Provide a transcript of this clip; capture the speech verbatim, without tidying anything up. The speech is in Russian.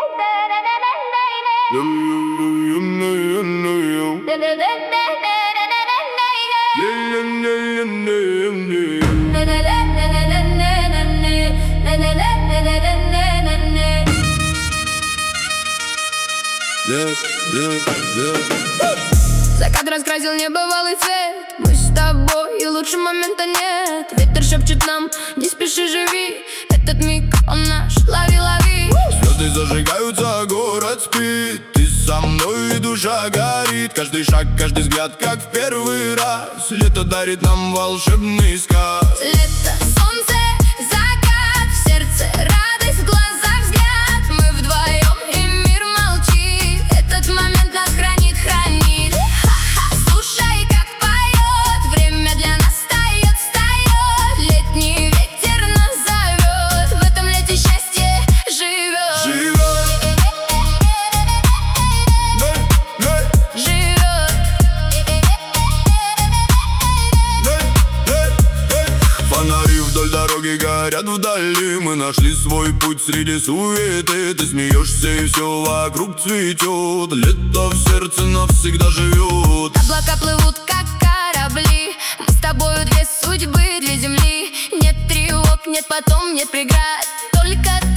Закат раскрасил небывалый цвет. Мы с тобой, и лучше момента нет. Ветер шепчет нам: не спеши, живи. Этот миг, он наш, лови, лови. Звезды зажигаются, город спит. Ты со мной, и душа горит. Каждый шаг, каждый взгляд, как в первый раз. Лето дарит нам волшебный сказ. Лето, солнце, закат, в сердце радость, в глазах взгляд. Мы вдвоем, и мир молчит. Этот момент нас хранит, хранит. Ха-ха. Слушай, как поет, время для нас встает, встает. Летний ветер нас зовет, в этом лете счастье живет. Живет. Фонари вдоль дороги горят вдали. Мы нашли свой путь среди суеты. Ты смеешься, и все вокруг цветет. Лето в сердце навсегда живет. Облака плывут, как корабли. Мы с тобою две судьбы, две земли. Нет тревог, нет потом, нет преград. Только